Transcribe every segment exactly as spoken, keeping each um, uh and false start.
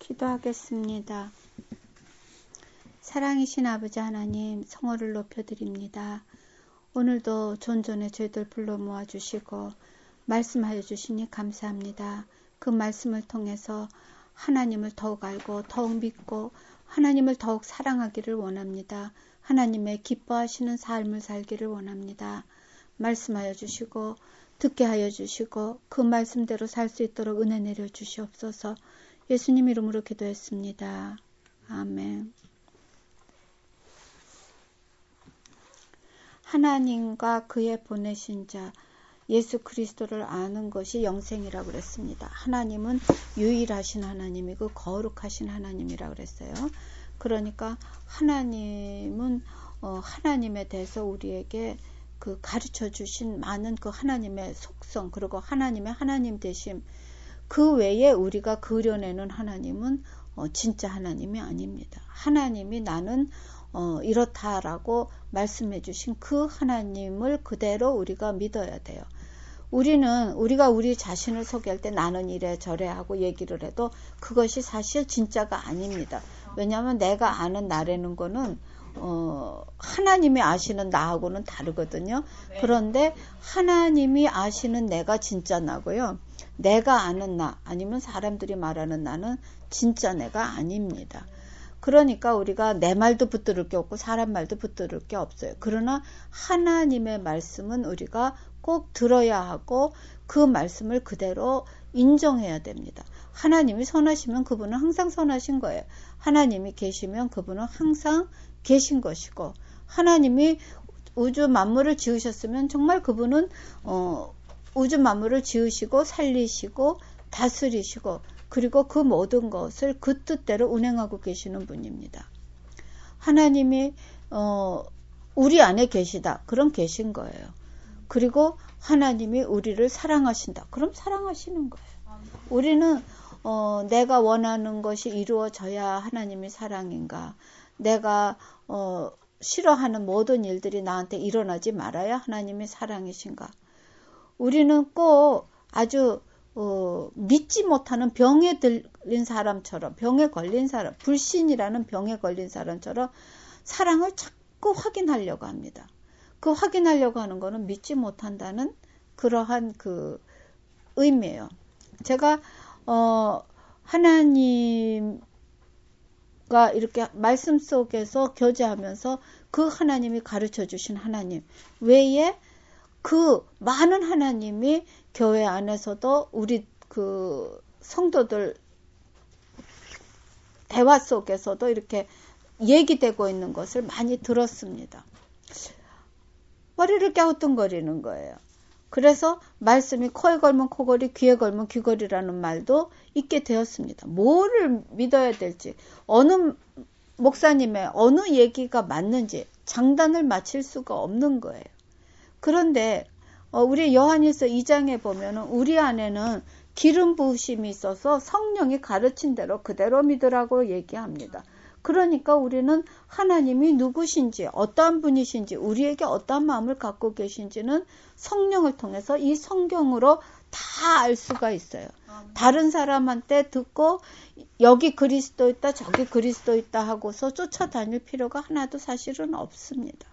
기도하겠습니다. 사랑이신 아버지 하나님, 성호를 높여드립니다. 오늘도 존존의 죄들 불러 모아주시고 말씀하여 주시니 감사합니다. 그 말씀을 통해서 하나님을 더욱 알고 더욱 믿고 하나님을 더욱 사랑하기를 원합니다. 하나님의 기뻐하시는 삶을 살기를 원합니다. 말씀하여 주시고 듣게 하여 주시고 그 말씀대로 살 수 있도록 은혜 내려 주시옵소서. 예수님 이름으로 기도했습니다. 아멘. 하나님과 그의 보내신 자 예수 그리스도를 아는 것이 영생이라고 그랬습니다. 하나님은 유일하신 하나님이고 거룩하신 하나님이라고 그랬어요. 그러니까 하나님은 어, 하나님에 대해서 우리에게 그 가르쳐 주신 많은 그 하나님의 속성, 그리고 하나님의 하나님 되심, 그 외에 우리가 그려내는 하나님은 어, 진짜 하나님이 아닙니다. 하나님이 나는 어, 이렇다라고 말씀해 주신 그 하나님을 그대로 우리가 믿어야 돼요. 우리는 우리가 우리 자신을 소개할 때 나는 이래 저래 하고 얘기를 해도 그것이 사실 진짜가 아닙니다. 왜냐하면 내가 아는 나라는 거는 어, 하나님이 아시는 나하고는 다르거든요. 그런데 하나님이 아시는 내가 진짜 나고요. 내가 아는 나, 아니면 사람들이 말하는 나는 진짜 내가 아닙니다. 그러니까 우리가 내 말도 붙들을 게 없고 사람 말도 붙들을 게 없어요. 그러나 하나님의 말씀은 우리가 꼭 들어야 하고 그 말씀을 그대로 인정해야 됩니다. 하나님이 선하시면 그분은 항상 선하신 거예요. 하나님이 계시면 그분은 항상 계신 것이고, 하나님이 우주 만물을 지으셨으면 정말 그분은 어, 우주 만물을 지으시고 살리시고 다스리시고 그리고 그 모든 것을 그 뜻대로 운행하고 계시는 분입니다. 하나님이 어, 우리 안에 계시다. 그럼 계신 거예요. 그리고 하나님이 우리를 사랑하신다. 그럼 사랑하시는 거예요. 우리는 어, 내가 원하는 것이 이루어져야 하나님이 사랑인가? 내가 어, 싫어하는 모든 일들이 나한테 일어나지 말아야 하나님이 사랑이신가? 우리는 꼭 아주 어, 믿지 못하는 병에 들린 사람처럼, 병에 걸린 사람, 불신이라는 병에 걸린 사람처럼 사랑을 자꾸 확인하려고 합니다. 그 확인하려고 하는 거는 믿지 못한다는 그러한 그 의미예요. 제가 어, 하나님과 이렇게 말씀 속에서 교제하면서 그 하나님이 가르쳐 주신 하나님 외에 그 많은 하나님이 교회 안에서도 우리 그 성도들 대화 속에서도 이렇게 얘기되고 있는 것을 많이 들었습니다. 머리를 갸우뚱거리는 거예요. 그래서 말씀이 코에 걸면 코걸이, 귀에 걸면 귀걸이라는 말도 있게 되었습니다. 뭐를 믿어야 될지, 어느 목사님의 어느 얘기가 맞는지 장단을 맞힐 수가 없는 거예요. 그런데 우리 요한일서 이 장에 보면 우리 안에는 기름 부으심이 있어서 성령이 가르친 대로 그대로 믿으라고 얘기합니다. 그러니까 우리는 하나님이 누구신지, 어떠한 분이신지, 우리에게 어떠한 마음을 갖고 계신지는 성령을 통해서 이 성경으로 다 알 수가 있어요. 다른 사람한테 듣고 여기 그리스도 있다, 저기 그리스도 있다 하고서 쫓아다닐 필요가 하나도 사실은 없습니다.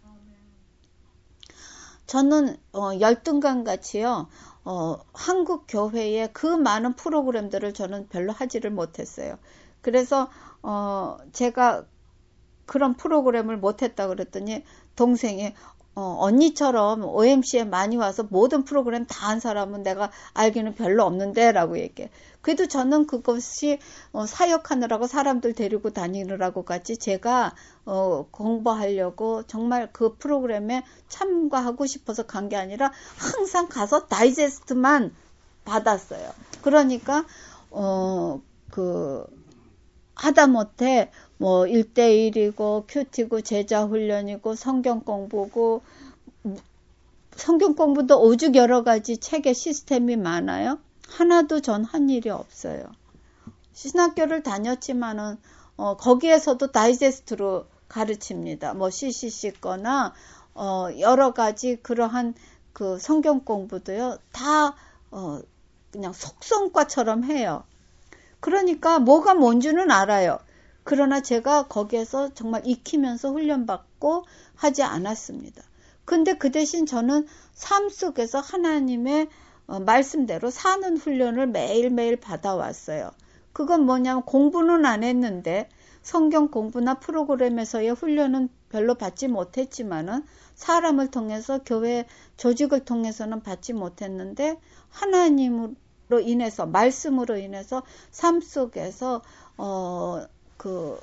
저는 어, 열등감같이요. 어, 한국 교회의 그 많은 프로그램들을 저는 별로 하지를 못했어요. 그래서 어, 제가 그런 프로그램을 못했다 그랬더니 동생이 어, 언니처럼 오엠씨에 많이 와서 모든 프로그램 다 한 사람은 내가 알기는 별로 없는데 라고 얘기해. 그래도 저는 그것이 어, 사역하느라고 사람들 데리고 다니느라고 같이 제가 어, 공부하려고 정말 그 프로그램에 참가하고 싶어서 간 게 아니라 항상 가서 다이제스트만 받았어요. 그러니까 어, 그 하다못해 뭐 일 대일이고 큐티고 제자훈련이고 성경 공부고 성경 공부도 오죽 여러 가지 책의 시스템이 많아요. 하나도 전 한 일이 없어요. 신학교를 다녔지만은 어, 거기에서도 다이제스트로 가르칩니다. 뭐 씨씨씨 거나 어, 여러 가지 그러한 그 성경 공부도요. 다 어, 그냥 속성과처럼 해요. 그러니까 뭐가 뭔지는 알아요. 그러나 제가 거기에서 정말 익히면서 훈련받고 하지 않았습니다. 근데 그 대신 저는 삶 속에서 하나님의 말씀대로 사는 훈련을 매일매일 받아왔어요. 그건 뭐냐면 공부는 안 했는데 성경 공부나 프로그램에서의 훈련은 별로 받지 못했지만은 사람을 통해서 교회 조직을 통해서는 받지 못했는데 하나님으로 인해서 말씀으로 인해서 삶 속에서 어 그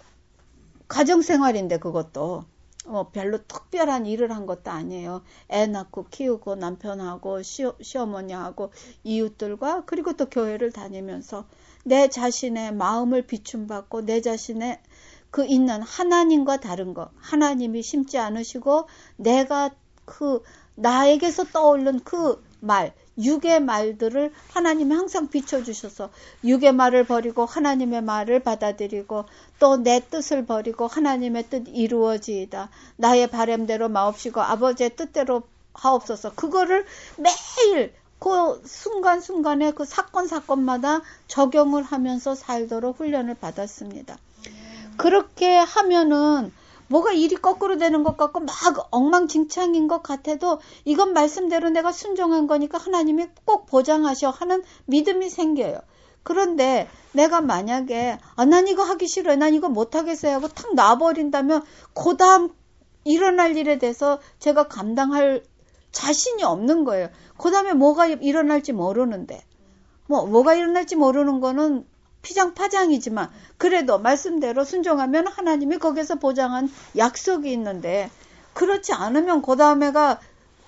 가정생활인데 그것도 어 별로 특별한 일을 한 것도 아니에요. 애 낳고 키우고 남편하고 시어, 시어머니하고 이웃들과 그리고 또 교회를 다니면서 내 자신의 마음을 비춤받고 내 자신의 그 있는 하나님과 다른 거 하나님이 심지 않으시고 내가 그 나에게서 떠오른 그 말 육의 말들을 하나님이 항상 비춰주셔서 육의 말을 버리고 하나님의 말을 받아들이고 또 내 뜻을 버리고 하나님의 뜻 이루어지이다. 나의 바람대로 마옵시고 아버지의 뜻대로 하옵소서. 그거를 매일 그 순간순간에 그 사건 사건마다 적용을 하면서 살도록 훈련을 받았습니다. 그렇게 하면은 뭐가 일이 거꾸로 되는 것 같고 막 엉망진창인 것 같아도 이건 말씀대로 내가 순종한 거니까 하나님이 꼭 보장하셔 하는 믿음이 생겨요. 그런데 내가 만약에 아, 난 이거 하기 싫어요. 난 이거 못하겠어요 하고 탁 놔버린다면 그 다음 일어날 일에 대해서 제가 감당할 자신이 없는 거예요. 그 다음에 뭐가 일어날지 모르는데 뭐 뭐가 일어날지 모르는 거는 피장파장이지만 그래도 말씀대로 순종하면 하나님이 거기서 보장한 약속이 있는데 그렇지 않으면 그 다음에가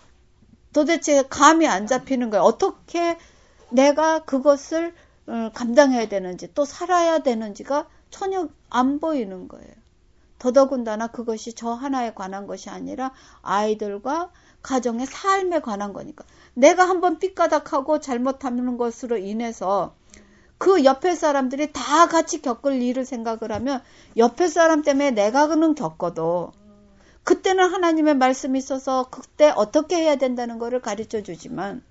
도대체 감이 안 잡히는 거예요. 어떻게 내가 그것을 감당해야 되는지 또 살아야 되는지가 전혀 안 보이는 거예요. 더더군다나 그것이 저 하나에 관한 것이 아니라 아이들과 가정의 삶에 관한 거니까 내가 한번 삐까닥하고 잘못하는 것으로 인해서 그 옆에 사람들이 다 같이 겪을 일을 생각을 하면 옆에 사람 때문에 내가 그는 겪어도 그때는 하나님의 말씀이 있어서 그때 어떻게 해야 된다는 거를 가르쳐 주지만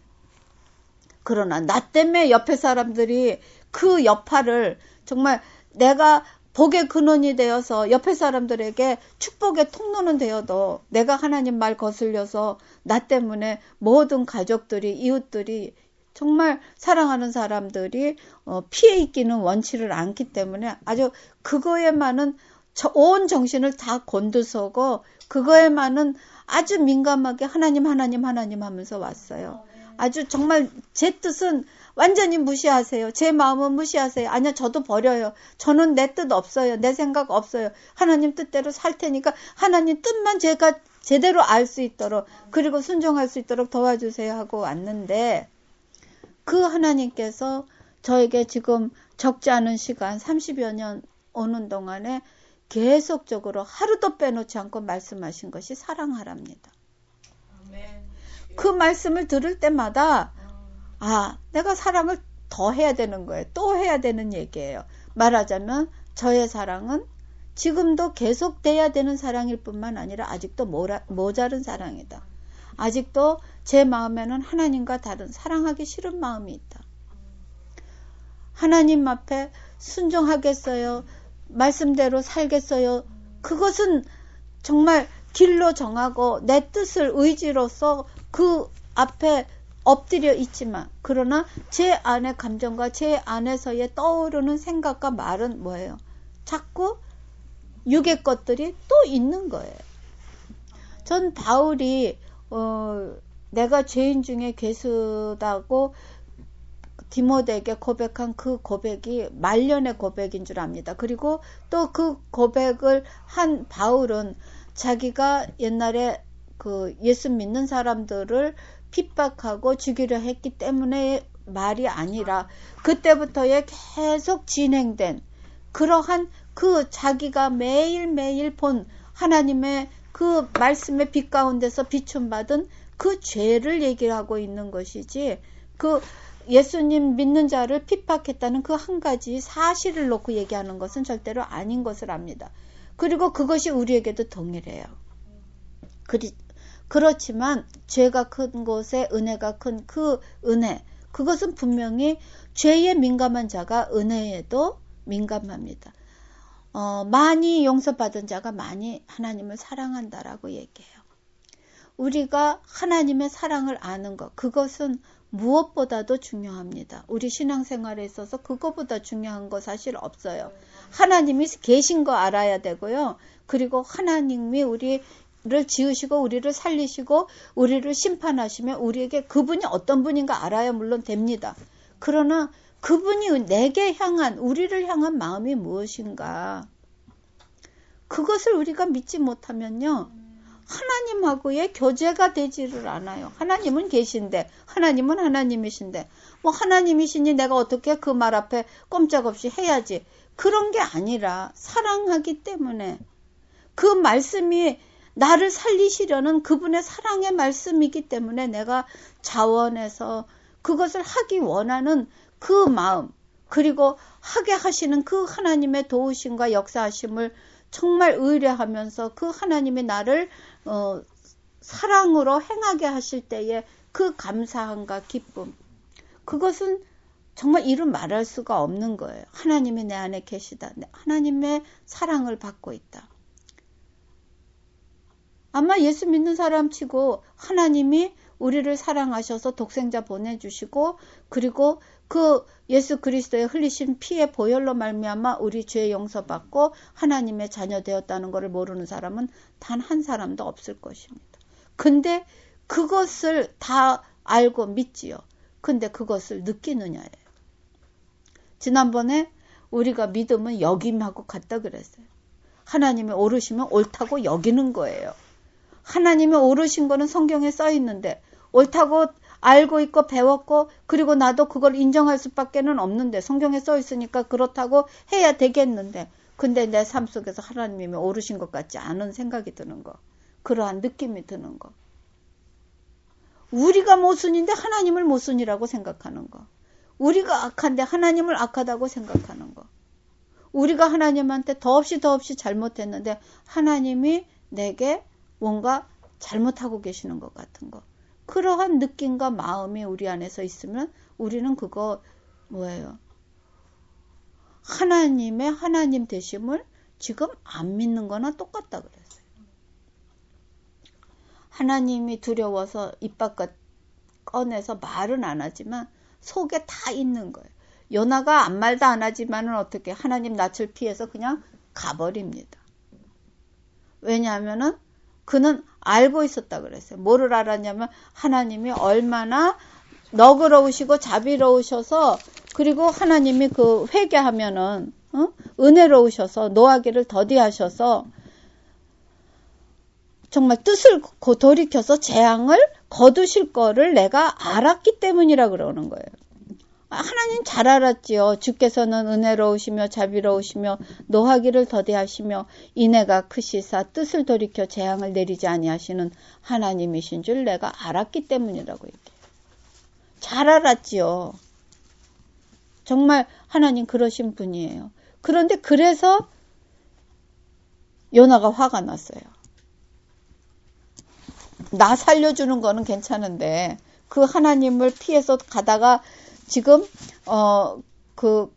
그러나 나 때문에 옆에 사람들이 그 여파를 정말 내가 복의 근원이 되어서 옆에 사람들에게 축복의 통로는 되어도 내가 하나님 말 거슬려서 나 때문에 모든 가족들이 이웃들이 정말 사랑하는 사람들이 피해 있기는 원치를 않기 때문에 아주 그거에만은 온 정신을 다 곤두서고 그거에만은 아주 민감하게 하나님 하나님 하나님 하면서 왔어요. 아주 정말 제 뜻은 완전히 무시하세요. 제 마음은 무시하세요. 아니야 저도 버려요. 저는 내 뜻 없어요. 내 생각 없어요. 하나님 뜻대로 살 테니까 하나님 뜻만 제가 제대로 알 수 있도록 그리고 순종할 수 있도록 도와주세요 하고 왔는데 그 하나님께서 저에게 지금 적지 않은 시간 삼십여 년 오는 동안에 계속적으로 하루도 빼놓지 않고 말씀하신 것이 사랑하랍니다. 그 말씀을 들을 때마다 아 내가 사랑을 더 해야 되는 거예요. 또 해야 되는 얘기예요. 말하자면 저의 사랑은 지금도 계속돼야 되는 사랑일 뿐만 아니라 아직도 모라, 모자른 사랑이다. 아직도 제 마음에는 하나님과 다른 사랑하기 싫은 마음이 있다. 하나님 앞에 순종하겠어요. 말씀대로 살겠어요. 그것은 정말 길로 정하고 내 뜻을 의지로서 그 앞에 엎드려 있지만 그러나 제 안의 감정과 제 안에서의 떠오르는 생각과 말은 뭐예요? 자꾸 육의 것들이 또 있는 거예요. 전 바울이 어, 내가 죄인 중에 괴수다고 디모데에게 고백한 그 고백이 말년의 고백인 줄 압니다. 그리고 또 그 고백을 한 바울은 자기가 옛날에 그 예수 믿는 사람들을 핍박하고 죽이려 했기 때문에 말이 아니라 그때부터의 계속 진행된 그러한 그 자기가 매일매일 본 하나님의 그 말씀의 빛 가운데서 비춤받은 그 죄를 얘기를 하고 있는 것이지 그 예수님 믿는 자를 핍박했다는 그 한 가지 사실을 놓고 얘기하는 것은 절대로 아닌 것을 압니다. 그리고 그것이 우리에게도 동일해요. 그리, 그렇지만 죄가 큰 곳에 은혜가 큰 그 은혜 그것은 분명히 죄에 민감한 자가 은혜에도 민감합니다. 어, 많이 용서받은 자가 많이 하나님을 사랑한다라고 얘기해요. 우리가 하나님의 사랑을 아는 것, 그것은 무엇보다도 중요합니다. 우리 신앙생활에 있어서 그것보다 중요한 거 사실 없어요. 하나님이 계신 거 알아야 되고요. 그리고 하나님이 우리를 지으시고 우리를 살리시고 우리를 심판하시면 우리에게 그분이 어떤 분인가 알아야 물론 됩니다. 그러나 그분이 내게 향한, 우리를 향한 마음이 무엇인가, 그것을 우리가 믿지 못하면요, 하나님하고의 교제가 되지를 않아요. 하나님은 계신데, 하나님은 하나님이신데, 뭐 하나님이시니 내가 어떻게 그 말 앞에 꼼짝없이 해야지, 그런 게 아니라 사랑하기 때문에, 그 말씀이 나를 살리시려는 그분의 사랑의 말씀이기 때문에 내가 자원해서 그것을 하기 원하는 그 마음, 그리고 하게 하시는 그 하나님의 도우심과 역사하심을 정말 의뢰하면서 그 하나님이 나를 어, 사랑으로 행하게 하실 때의 그 감사함과 기쁨, 그것은 정말 이루 말할 수가 없는 거예요. 하나님이 내 안에 계시다. 하나님의 사랑을 받고 있다. 아마 예수 믿는 사람 치고 하나님이 우리를 사랑하셔서 독생자 보내주시고, 그리고 그 예수 그리스도의 흘리신 피의 보혈로 말미암아 우리 죄 용서받고 하나님의 자녀 되었다는 것을 모르는 사람은 단 한 사람도 없을 것입니다. 근데 그것을 다 알고 믿지요. 근데 그것을 느끼느냐예요. 지난번에 우리가 믿음은 여김하고 같다 그랬어요. 하나님이 오르시면 옳다고 여기는 거예요. 하나님이 오르신 거는 성경에 써 있는데, 옳다고 알고 있고 배웠고, 그리고 나도 그걸 인정할 수밖에는 없는데, 성경에 써 있으니까 그렇다고 해야 되겠는데, 근데 내 삶 속에서 하나님이 오르신 것 같지 않은 생각이 드는 거, 그러한 느낌이 드는 거, 우리가 모순인데 하나님을 모순이라고 생각하는 거, 우리가 악한데 하나님을 악하다고 생각하는 거, 우리가 하나님한테 더없이 더없이 잘못했는데 하나님이 내게 뭔가 잘못하고 계시는 것 같은 거, 그러한 느낌과 마음이 우리 안에서 있으면 우리는 그거 뭐예요? 하나님의 하나님 되심을 지금 안 믿는 거나 똑같다 그랬어요. 하나님이 두려워서 입 밖 꺼내서 말은 안 하지만 속에 다 있는 거예요. 요나가 아무 말도 안 하지만은 어떻게 하나님 낯을 피해서 그냥 가버립니다. 왜냐하면은 그는 알고 있었다 그랬어요. 뭐를 알았냐면 하나님이 얼마나 너그러우시고 자비로우셔서, 그리고 하나님이 그 회개하면은 어? 은혜로우셔서 노하기를 더디하셔서 정말 뜻을 돌이켜서 재앙을 거두실 거를 내가 알았기 때문이라 그러는 거예요. 하나님 잘 알았지요. 주께서는 은혜로우시며 자비로우시며 노하기를 더디하시며 인애가 크시사 뜻을 돌이켜 재앙을 내리지 아니하시는 하나님이신 줄 내가 알았기 때문이라고 얘기해요. 잘 알았지요. 정말 하나님 그러신 분이에요. 그런데 그래서 요나가 화가 났어요. 나 살려주는 거는 괜찮은데 그 하나님을 피해서 가다가 지금 어 그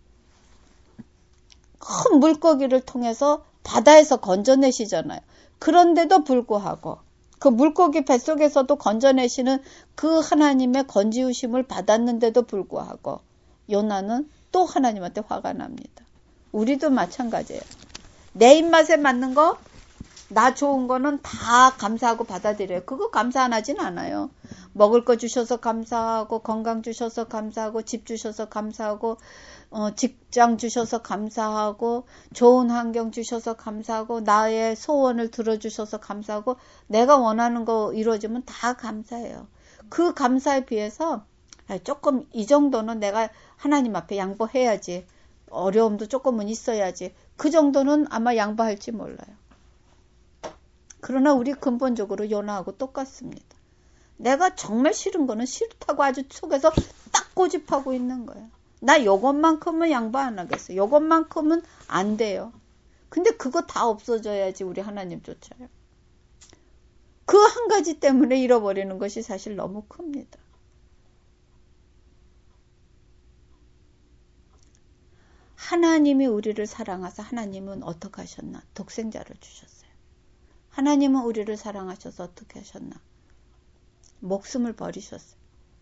큰 물고기를 통해서 바다에서 건져내시잖아요. 그런데도 불구하고 그 물고기 뱃속에서도 건져내시는 그 하나님의 건지우심을 받았는데도 불구하고 요나는 또 하나님한테 화가 납니다. 우리도 마찬가지예요. 내 입맛에 맞는 거, 나 좋은 거는 다 감사하고 받아들여요. 그거 감사 안 하진 않아요. 먹을 거 주셔서 감사하고, 건강 주셔서 감사하고, 집 주셔서 감사하고, 어, 직장 주셔서 감사하고, 좋은 환경 주셔서 감사하고, 나의 소원을 들어주셔서 감사하고, 내가 원하는 거 이루어지면 다 감사해요. 그 감사에 비해서 조금 이 정도는 내가 하나님 앞에 양보해야지, 어려움도 조금은 있어야지, 그 정도는 아마 양보할지 몰라요. 그러나 우리 근본적으로 요나하고 똑같습니다. 내가 정말 싫은 거는 싫다고 아주 속에서 딱 고집하고 있는 거예요. 나 요것만큼은 양보 안 하겠어요. 요것만큼은 안 돼요. 근데 그거 다 없어져야지 우리 하나님 쫓아요. 그 한 가지 때문에 잃어버리는 것이 사실 너무 큽니다. 하나님이 우리를 사랑하사 하나님은 어떻게 하셨나? 독생자를 주셨어요. 하나님은 우리를 사랑하셔서 어떻게 하셨나? 목숨을 버리셨어요.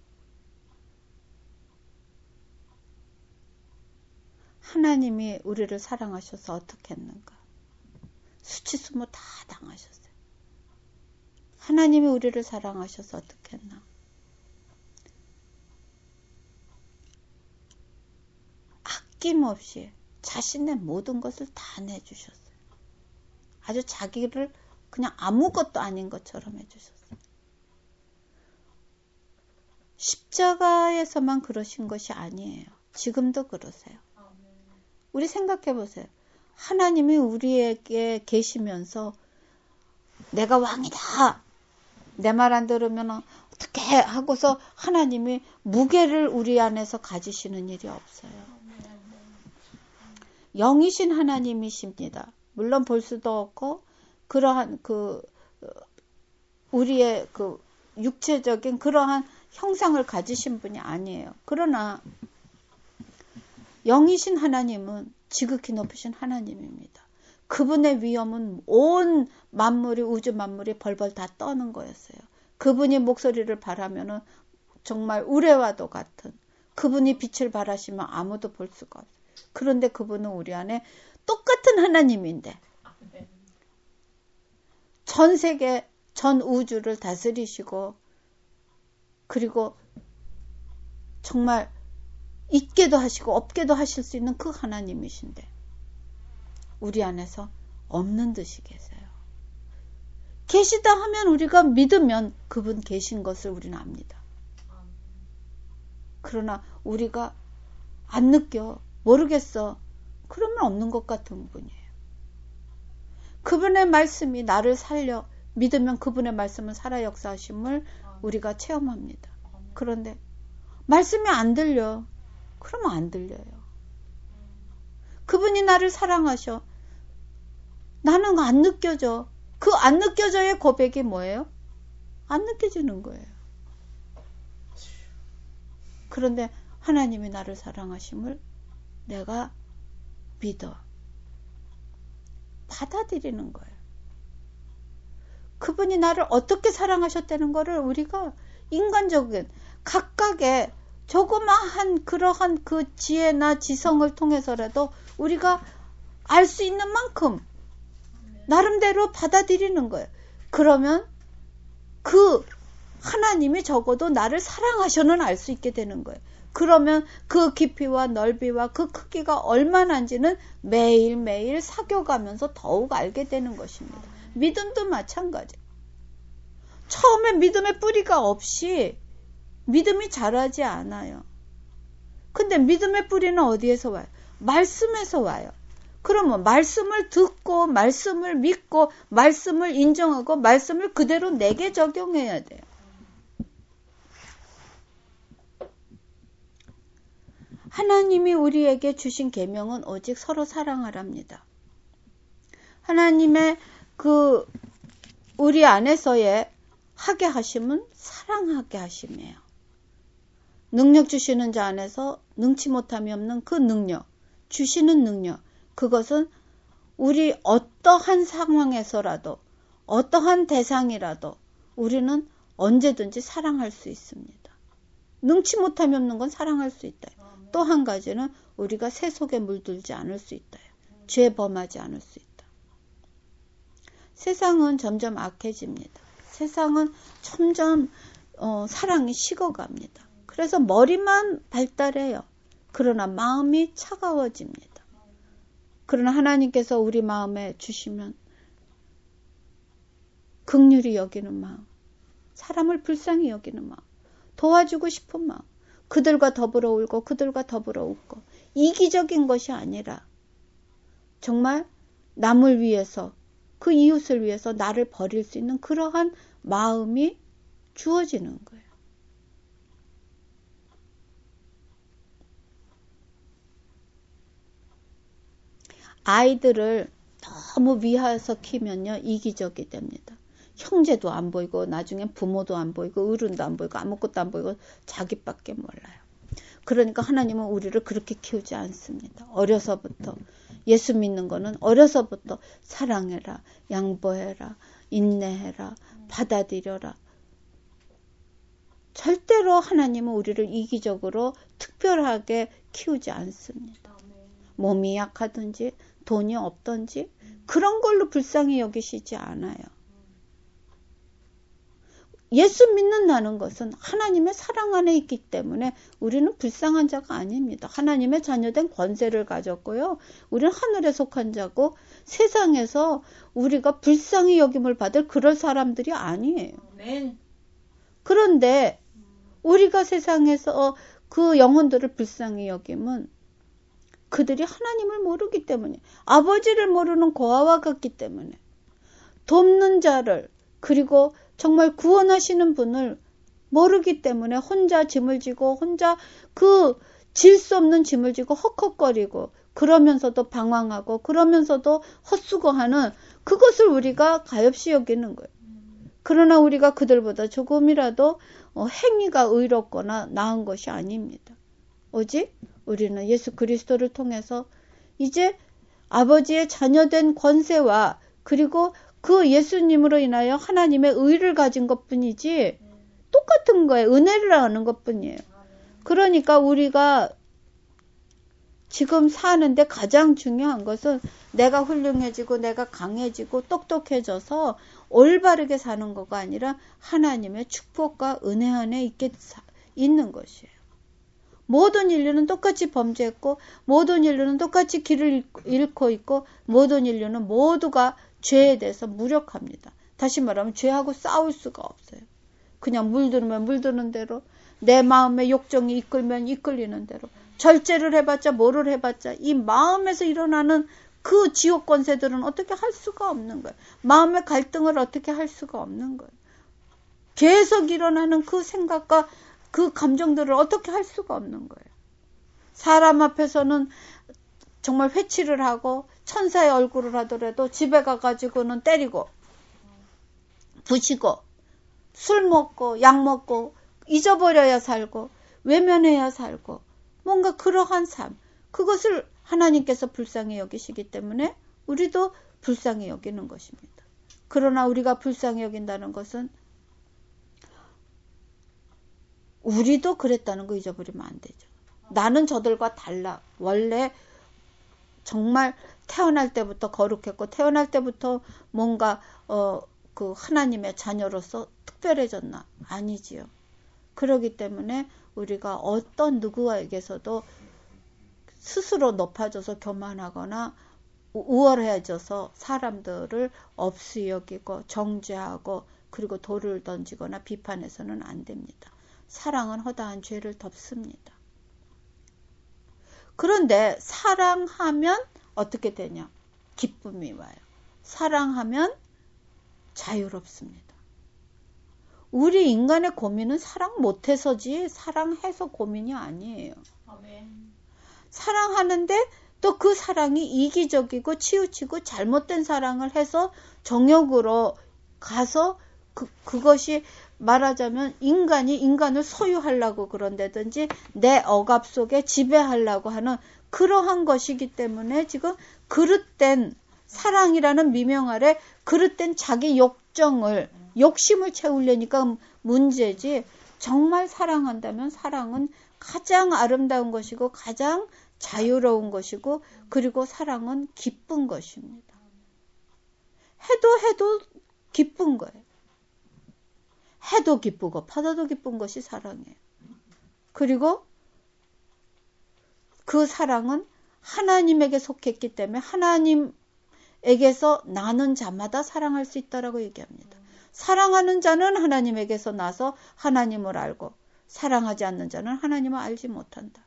하나님이 우리를 사랑하셔서 어떻게 했는가? 수치스모 다 당하셨어요. 하나님이 우리를 사랑하셔서 어떻게 했나? 아낌없이 자신의 모든 것을 다 내주셨어요. 아주 자기를 그냥 아무것도 아닌 것처럼 해주셨어요. 십자가에서만 그러신 것이 아니에요. 지금도 그러세요. 우리 생각해 보세요. 하나님이 우리에게 계시면서 내가 왕이다. 내 말 안 들으면 어떻게 하고서 하나님이 무게를 우리 안에서 가지시는 일이 없어요. 영이신 하나님이십니다. 물론 볼 수도 없고 그러한 그 우리의 그 육체적인 그러한 형상을 가지신 분이 아니에요. 그러나 영이신 하나님은 지극히 높으신 하나님입니다. 그분의 위엄은 온 만물이 우주 만물이 벌벌 다 떠는 거였어요. 그분이 목소리를 바라면은 정말 우레와도 같은 그분이 빛을 발하시면 아무도 볼 수가 없어요. 그런데 그분은 우리 안에 똑같은 하나님인데 전 세계 전 우주를 다스리시고 그리고 정말 있게도 하시고 없게도 하실 수 있는 그 하나님이신데 우리 안에서 없는 듯이 계세요. 계시다 하면 우리가 믿으면 그분 계신 것을 우리는 압니다. 그러나 우리가 안 느껴 모르겠어. 그러면 없는 것 같은 분이에요. 그분의 말씀이 나를 살려 믿으면 그분의 말씀은 살아 역사하심을 우리가 체험합니다. 그런데 말씀이 안 들려. 그러면 안 들려요. 그분이 나를 사랑하셔. 나는 안 느껴져. 그 안 느껴져의 고백이 뭐예요? 안 느껴지는 거예요. 그런데 하나님이 나를 사랑하심을 내가 믿어. 받아들이는 거예요. 그분이 나를 어떻게 사랑하셨다는 거를 우리가 인간적인 각각의 조그마한 그러한 그 지혜나 지성을 통해서라도 우리가 알 수 있는 만큼 나름대로 받아들이는 거예요. 그러면 그 하나님이 적어도 나를 사랑하셔는 알 수 있게 되는 거예요. 그러면 그 깊이와 넓이와 그 크기가 얼마나인지는 매일매일 사겨가면서 더욱 알게 되는 것입니다. 믿음도 마찬가지. 처음에 믿음의 뿌리가 없이 믿음이 자라지 않아요. 근데 믿음의 뿌리는 어디에서 와요? 말씀에서 와요. 그러면 말씀을 듣고 말씀을 믿고 말씀을 인정하고 말씀을 그대로 내게 적용해야 돼요. 하나님이 우리에게 주신 계명은 오직 서로 사랑하랍니다. 하나님의 그 우리 안에서의 하게 하심은 사랑하게 하심이에요. 능력 주시는 자 안에서 능치 못함이 없는 그 능력, 주시는 능력, 그것은 우리 어떠한 상황에서라도 어떠한 대상이라도 우리는 언제든지 사랑할 수 있습니다. 능치 못함이 없는 건 사랑할 수 있다. 또 한 가지는 우리가 새 속에 물들지 않을 수 있다. 죄 범하지 않을 수 있다. 세상은 점점 악해집니다. 세상은 점점 어, 사랑이 식어갑니다. 그래서 머리만 발달해요. 그러나 마음이 차가워집니다. 그러나 하나님께서 우리 마음에 주시면 긍휼히 여기는 마음, 사람을 불쌍히 여기는 마음, 도와주고 싶은 마음, 그들과 더불어 울고 그들과 더불어 웃고 이기적인 것이 아니라 정말 남을 위해서 그 이웃을 위해서 나를 버릴 수 있는 그러한 마음이 주어지는 거예요. 아이들을 너무 위해서 키면요 이기적이 됩니다. 형제도 안 보이고 나중에 부모도 안 보이고 어른도 안 보이고 아무것도 안 보이고 자기밖에 몰라요. 그러니까 하나님은 우리를 그렇게 키우지 않습니다. 어려서부터. 예수 믿는 거는 어려서부터 사랑해라, 양보해라, 인내해라, 받아들여라. 절대로 하나님은 우리를 이기적으로 특별하게 키우지 않습니다. 몸이 약하든지 돈이 없든지 그런 걸로 불쌍히 여기시지 않아요. 예수 믿는다는 것은 하나님의 사랑 안에 있기 때문에 우리는 불쌍한 자가 아닙니다. 하나님의 자녀된 권세를 가졌고요. 우리는 하늘에 속한 자고 세상에서 우리가 불쌍히 여김을 받을 그럴 사람들이 아니에요. 아멘. 그런데 우리가 세상에서 그 영혼들을 불쌍히 여김은 그들이 하나님을 모르기 때문에, 아버지를 모르는 고아와 같기 때문에, 돕는 자를, 그리고 정말 구원하시는 분을 모르기 때문에 혼자 짐을 지고 혼자 그 질 수 없는 짐을 지고 헉헉거리고 그러면서도 방황하고 그러면서도 헛수고하는 그것을 우리가 가엾이 여기는 거예요. 그러나 우리가 그들보다 조금이라도 행위가 의롭거나 나은 것이 아닙니다. 오직 우리는 예수 그리스도를 통해서 이제 아버지의 자녀된 권세와 그리고 그 예수님으로 인하여 하나님의 의를 가진 것뿐이지 똑같은 거예요. 은혜를 아는 것뿐이에요. 그러니까 우리가 지금 사는데 가장 중요한 것은 내가 훌륭해지고 내가 강해지고 똑똑해져서 올바르게 사는 거가 아니라 하나님의 축복과 은혜 안에 있게 있는 것이에요. 모든 인류는 똑같이 범죄했고 모든 인류는 똑같이 길을 잃고 있고 모든 인류는 모두가 죄에 대해서 무력합니다. 다시 말하면 죄하고 싸울 수가 없어요. 그냥 물들면 물드는 대로 내 마음의 욕정이 이끌면 이끌리는 대로 절제를 해봤자 뭐를 해봤자 이 마음에서 일어나는 그 지옥 권세들은 어떻게 할 수가 없는 거예요. 마음의 갈등을 어떻게 할 수가 없는 거예요. 계속 일어나는 그 생각과 그 감정들을 어떻게 할 수가 없는 거예요. 사람 앞에서는 정말 회치를 하고 천사의 얼굴을 하더라도 집에 가가지고는 때리고 부시고 술 먹고 약 먹고 잊어버려야 살고 외면해야 살고 뭔가 그러한 삶, 그것을 하나님께서 불쌍히 여기시기 때문에 우리도 불쌍히 여기는 것입니다. 그러나 우리가 불쌍히 여긴다는 것은 우리도 그랬다는 거 잊어버리면 안 되죠. 나는 저들과 달라. 원래 정말 태어날 때부터 거룩했고 태어날 때부터 뭔가 어, 그 하나님의 자녀로서 특별해졌나? 아니지요. 그렇기 때문에 우리가 어떤 누구에게서도 스스로 높아져서 교만하거나 우월해져서 사람들을 없이 여기고 정죄하고 그리고 돌을 던지거나 비판해서는 안 됩니다. 사랑은 허다한 죄를 덮습니다. 그런데 사랑하면 어떻게 되냐? 기쁨이 와요. 사랑하면 자유롭습니다. 우리 인간의 고민은 사랑 못해서지 사랑해서 고민이 아니에요. 아멘. 사랑하는데 또 그 사랑이 이기적이고 치우치고 잘못된 사랑을 해서 정욕으로 가서 그, 그것이 말하자면 인간이 인간을 소유하려고 그런다든지 내 억압 속에 지배하려고 하는 그러한 것이기 때문에 지금 그릇된 사랑이라는 미명 아래 그릇된 자기 욕정을 욕심을 채우려니까 문제지, 정말 사랑한다면 사랑은 가장 아름다운 것이고 가장 자유로운 것이고 그리고 사랑은 기쁜 것입니다. 해도 해도 기쁜 거예요. 해도 기쁘고 받아도 기쁜 것이 사랑이에요. 그리고 그 사랑은 하나님에게 속했기 때문에 하나님에게서 나는 자마다 사랑할 수 있다라고 얘기합니다. 사랑하는 자는 하나님에게서 나서 하나님을 알고 사랑하지 않는 자는 하나님을 알지 못한다.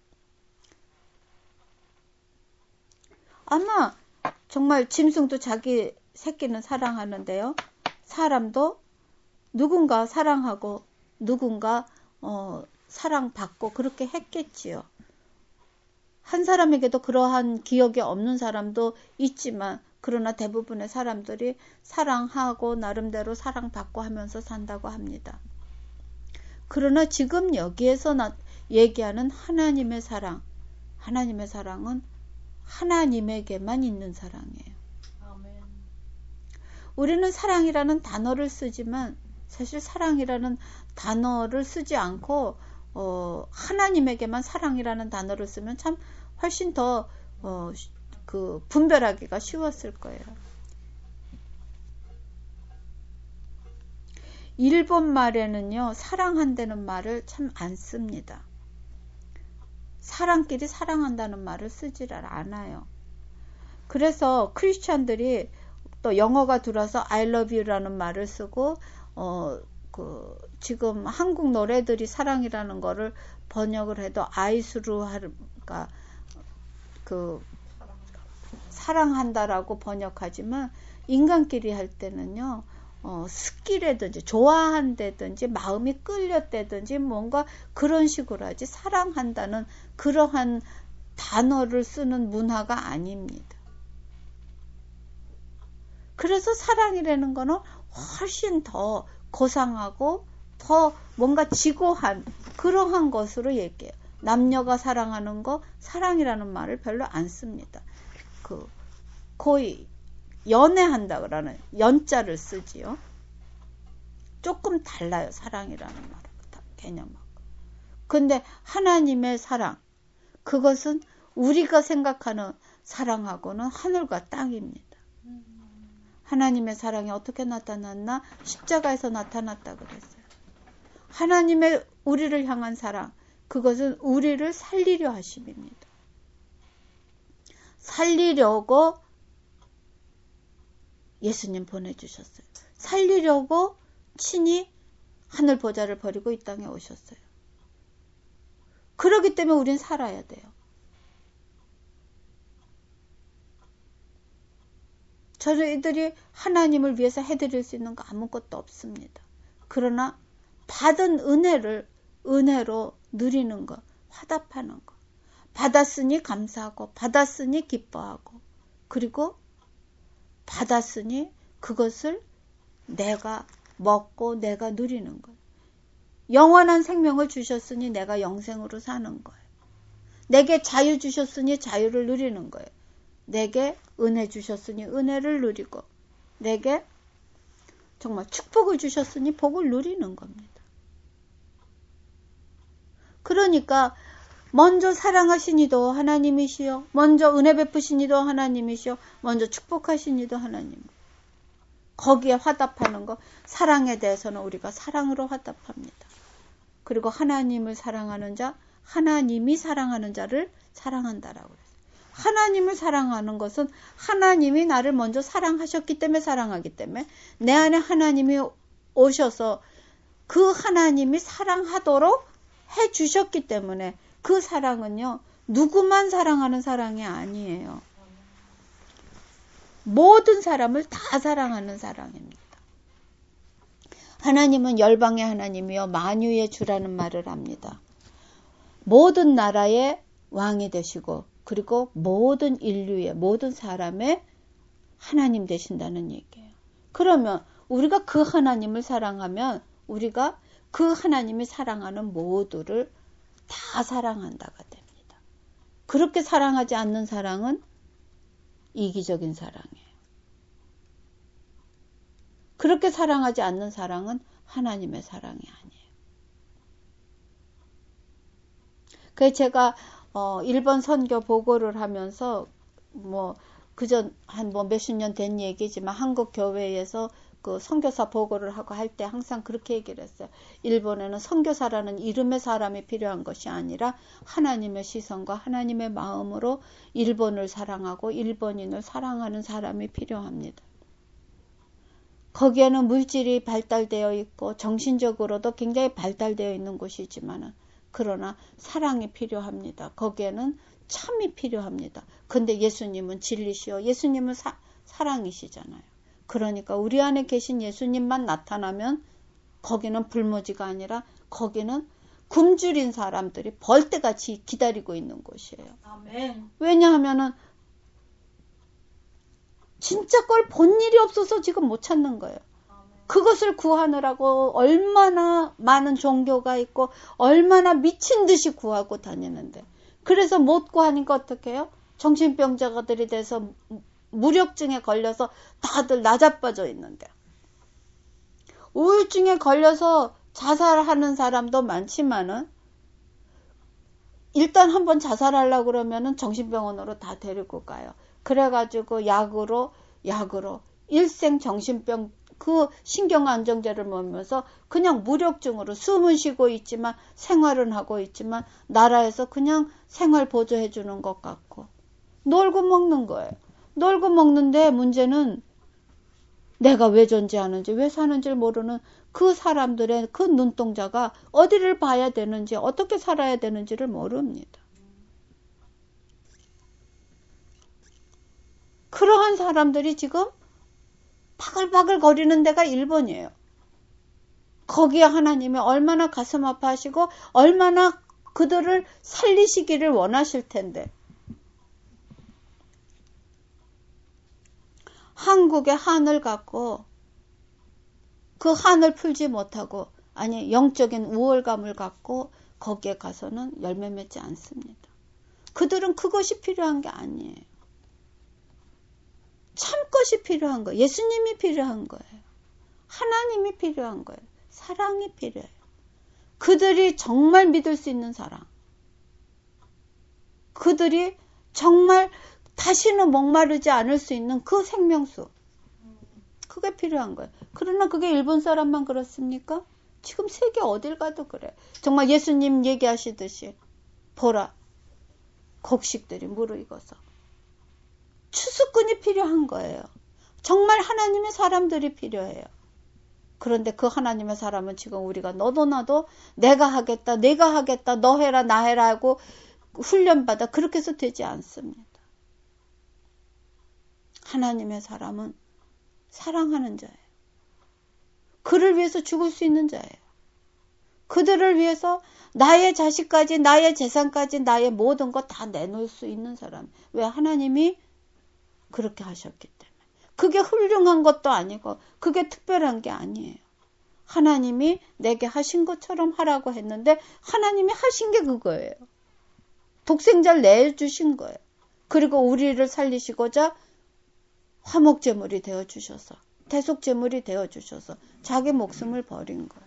아마 정말 짐승도 자기 새끼는 사랑하는데요. 사람도 누군가 사랑하고 누군가 어, 사랑받고 그렇게 했겠지요. 한 사람에게도 그러한 기억이 없는 사람도 있지만 그러나 대부분의 사람들이 사랑하고 나름대로 사랑받고 하면서 산다고 합니다. 그러나 지금 여기에서 나, 얘기하는 하나님의 사랑. 하나님의 사랑은 하나님에게만 있는 사랑이에요. 아멘. 우리는 사랑이라는 단어를 쓰지만 사실 사랑이라는 단어를 쓰지 않고 어, 하나님에게만 사랑이라는 단어를 쓰면 참 훨씬 더 어, 그 분별하기가 쉬웠을 거예요. 일본 말에는요, 사랑한다는 말을 참 안 씁니다. 사람끼리 사랑한다는 말을 쓰지를 않아요. 그래서 크리스찬들이 또 영어가 들어서 I love you라는 말을 쓰고 어, 그 지금 한국 노래들이 사랑이라는 거를 번역을 해도 아이스루 하니까 그 사랑한다라고 번역하지만 인간끼리 할 때는요. 어, 스키라든지 좋아한다든지 마음이 끌렸다든지 뭔가 그런 식으로 하지 사랑한다는 그러한 단어를 쓰는 문화가 아닙니다. 그래서 사랑이라는 거는 훨씬 더 고상하고 더 뭔가 지고한 그러한 것으로 얘기해요. 남녀가 사랑하는 거 사랑이라는 말을 별로 안 씁니다. 그 거의 연애한다 그러는 연자를 쓰지요. 조금 달라요. 사랑이라는 말하고 개념하고. 근데 하나님의 사랑 그것은 우리가 생각하는 사랑하고는 하늘과 땅입니다. 하나님의 사랑이 어떻게 나타났나? 십자가에서 나타났다 그랬어요. 하나님의 우리를 향한 사랑 그것은 우리를 살리려 하심입니다. 살리려고 예수님 보내주셨어요. 살리려고 친히 하늘 보좌를 버리고 이 땅에 오셨어요. 그렇기 때문에 우린 살아야 돼요. 저희들이 하나님을 위해서 해드릴 수 있는 거 아무것도 없습니다. 그러나 받은 은혜를 은혜로 누리는 거, 화답하는 거. 받았으니 감사하고 받았으니 기뻐하고 그리고 받았으니 그것을 내가 먹고 내가 누리는 거예요. 영원한 생명을 주셨으니 내가 영생으로 사는 거예요. 내게 자유 주셨으니 자유를 누리는 거예요. 내게 은혜 주셨으니 은혜를 누리고 내게 정말 축복을 주셨으니 복을 누리는 겁니다. 그러니까 먼저 사랑하신 이도 하나님이시요. 먼저 은혜 베푸신 이도 하나님이시요. 먼저 축복하신 이도 하나님. 거기에 화답하는 거. 사랑에 대해서는 우리가 사랑으로 화답합니다. 그리고 하나님을 사랑하는 자, 하나님이 사랑하는 자를 사랑한다라고 그랬어요. 하나님을 사랑하는 것은 하나님이 나를 먼저 사랑하셨기 때문에 사랑하기 때문에 내 안에 하나님이 오셔서 그 하나님이 사랑하도록 해주셨기 때문에 그 사랑은요, 누구만 사랑하는 사랑이 아니에요. 모든 사람을 다 사랑하는 사랑입니다. 하나님은 열방의 하나님이요, 만유의 주라는 말을 합니다. 모든 나라의 왕이 되시고, 그리고 모든 인류의, 모든 사람의 하나님 되신다는 얘기예요. 그러면 우리가 그 하나님을 사랑하면 우리가 그 하나님이 사랑하는 모두를 다 사랑한다가 됩니다. 그렇게 사랑하지 않는 사랑은 이기적인 사랑이에요. 그렇게 사랑하지 않는 사랑은 하나님의 사랑이 아니에요. 그래서 제가 어, 일본 선교 보고를 하면서 뭐 그전 한 뭐 몇십 년 된 얘기지만 한국 교회에서 그 선교사 보고를 하고 할 때 항상 그렇게 얘기를 했어요. 일본에는 선교사라는 이름의 사람이 필요한 것이 아니라 하나님의 시선과 하나님의 마음으로 일본을 사랑하고 일본인을 사랑하는 사람이 필요합니다. 거기에는 물질이 발달되어 있고 정신적으로도 굉장히 발달되어 있는 곳이지만 그러나 사랑이 필요합니다. 거기에는 참이 필요합니다. 근데 예수님은 진리시요. 예수님은 사, 사랑이시잖아요. 그러니까 우리 안에 계신 예수님만 나타나면 거기는 불모지가 아니라 거기는 굶주린 사람들이 벌떼같이 기다리고 있는 곳이에요. 아멘. 왜냐하면은 진짜 걸 본 일이 없어서 지금 못 찾는 거예요. 아멘. 그것을 구하느라고 얼마나 많은 종교가 있고 얼마나 미친 듯이 구하고 다니는데, 그래서 못 구하니까 어떻게 해요? 정신병자들이 돼서 무력증에 걸려서 다들 나자빠져 있는데, 우울증에 걸려서 자살하는 사람도 많지만은 일단 한번 자살하려고 그러면은 정신병원으로 다 데리고 가요. 그래가지고 약으로 약으로 일생 정신병 그 신경안정제를 먹으면서 그냥 무력증으로 숨은 쉬고 있지만 생활은 하고 있지만 나라에서 그냥 생활 보조해 주는 것 같고 놀고 먹는 거예요. 놀고 먹는데 문제는 내가 왜 존재하는지 왜 사는지를 모르는 그 사람들의 그 눈동자가 어디를 봐야 되는지 어떻게 살아야 되는지를 모릅니다. 그러한 사람들이 지금 바글바글 거리는 데가 일본이에요. 거기에 하나님이 얼마나 가슴 아파하시고 얼마나 그들을 살리시기를 원하실 텐데, 한국의 한을 갖고 그 한을 풀지 못하고 아니 영적인 우월감을 갖고 거기에 가서는 열매 맺지 않습니다. 그들은 그것이 필요한 게 아니에요. 참 것이 필요한 거예요. 예수님이 필요한 거예요. 하나님이 필요한 거예요. 사랑이 필요해요. 그들이 정말 믿을 수 있는 사랑. 그들이 정말 다시는 목마르지 않을 수 있는 그 생명수. 그게 필요한 거예요. 그러나 그게 일본 사람만 그렇습니까? 지금 세계 어딜 가도 그래. 정말 예수님 얘기하시듯이 보라, 곡식들이 무르익어서. 추수꾼이 필요한 거예요. 정말 하나님의 사람들이 필요해요. 그런데 그 하나님의 사람은 지금 우리가 너도 나도 내가 하겠다, 내가 하겠다, 너 해라, 나 해라 하고 훈련받아 그렇게 해서 되지 않습니다. 하나님의 사람은 사랑하는 자예요. 그를 위해서 죽을 수 있는 자예요. 그들을 위해서 나의 자식까지, 나의 재산까지, 나의 모든 것 다 내놓을 수 있는 사람. 왜? 하나님이 그렇게 하셨기 때문에. 그게 훌륭한 것도 아니고 그게 특별한 게 아니에요. 하나님이 내게 하신 것처럼 하라고 했는데 하나님이 하신 게 그거예요. 독생자를 내주신 거예요. 그리고 우리를 살리시고자 화목제물이 되어주셔서 대속제물이 되어주셔서 자기 목숨을 버린 거예요.